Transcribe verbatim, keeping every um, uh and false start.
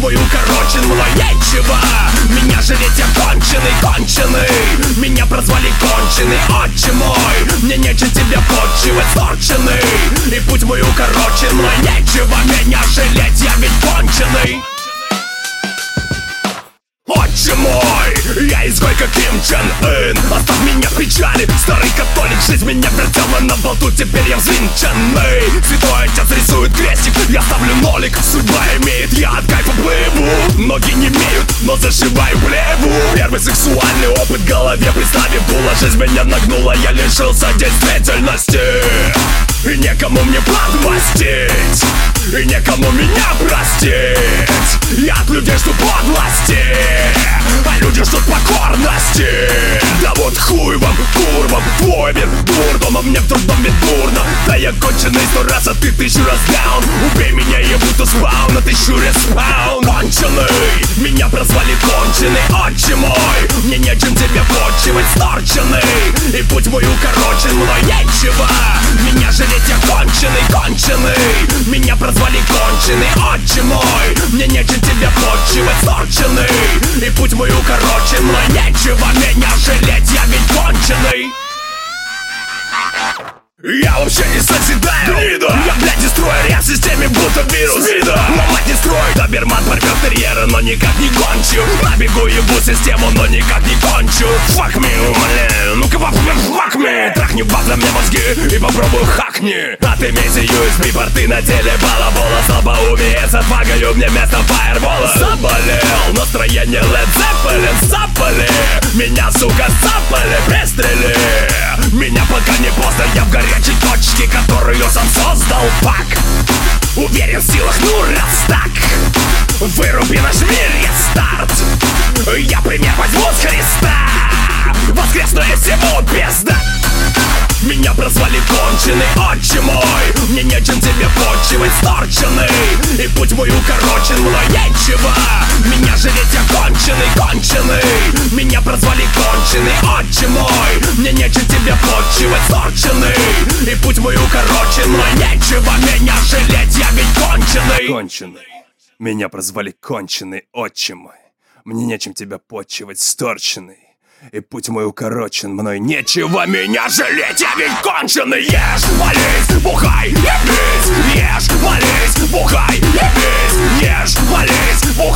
мою короче, мной нечего. Меня жалеть, я конченый, конченый. Меня прозвали конченый, отче мой. Мне нечем тебя подчивать, сторченный. И путь мою короче, мной нечего. Меня жалеть, я ведь конченый. Отче мой, я изгой как Ким Чен Ын. Оставь меня в печали, старый католик. Жизнь меня вертела на болту, теперь я взвинченный. Святой отец рисует крестик, я ставлю нолик. Судьба имеет, я от кайфа плыву. Ноги не имеют, но зашиваю плеву. Первый сексуальный опыт в голове представив было. Жизнь меня нагнула, я лишился действительности. И некому мне подмастить, и некому меня простить. Я от людей жду подлости, а люди ждут покорности. Да вот хуй вам, курвам, твой мир дурдом, а мне в трудном ведь дурно. Да я конченый сто раз, а ты тысячу раз даун. Убей меня, я будто спаун, а тысячу респаун. Конченый, меня прозвали конченый, отче мой. Мне нечем тебя почивать, сторченный. И путь мою короче, мной нечего. Меня жалеть, я конченый, конченый. Меня прозвали конченый, отче мой. Мне нечем тебя почивать, сторченный. И путь мою короче, мной нечего. Меня жалеть, я ведь конченый. Я вообще не созидаю, гнида. Я, блядь, дестрою, я в системе будто вирус вида. Ломать не строй, доберман порвет терьера, но никак не кончу. Набегу ебу систему, но никак не кончу. Fuck me, умоляю, ну-ка fuck me. Трахни баб на мне мозги и попробуй хакни. Отымейте ю эс би порты на теле балабола. Слабоумие с отвагою мне вместо фаербола. Заболел, настроение Led Zeppelin, запали. Меня, сука, запали, пристрели. Меня пока не поздно, я в горячей точке, которую сам создал. Пак, уверен в силах, ну раз так. Выруби наш мир, я старт. Я пример возьму с Христа. Воскресну я всему пизда. Меня прозвали конченый, отче мой. Мне нечем тебе почивать, сторченный. И путь мою короче, мной нечего. Меня жалеть, я конченый, конченый. Меня прозвали конченый, отче мой. Мне нечем тебя почивать, сторченный. И путь мою короче, мной нечего. Меня жалеть, я ведь конченый. Конченый. Меня прозвали конченый, отче мой. Мне нечем тебя почивать, сторченный. И путь мой укорочен, мной нечего меня жалеть, я ведь конченый. Ешь, молись, бухай, ебись. Ешь, молись, бухай, ебись. Ешь, молись, бухай.